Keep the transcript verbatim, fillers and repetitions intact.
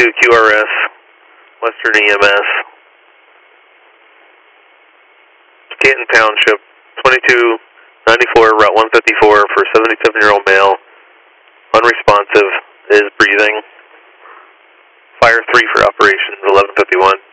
two Q R S, Western E M S. Canton Township, twenty-two ninety-four, Route one fifty-four for seventy-seven-year-old male, unresponsive, is breathing. Fire three for operations, eleven fifty-one.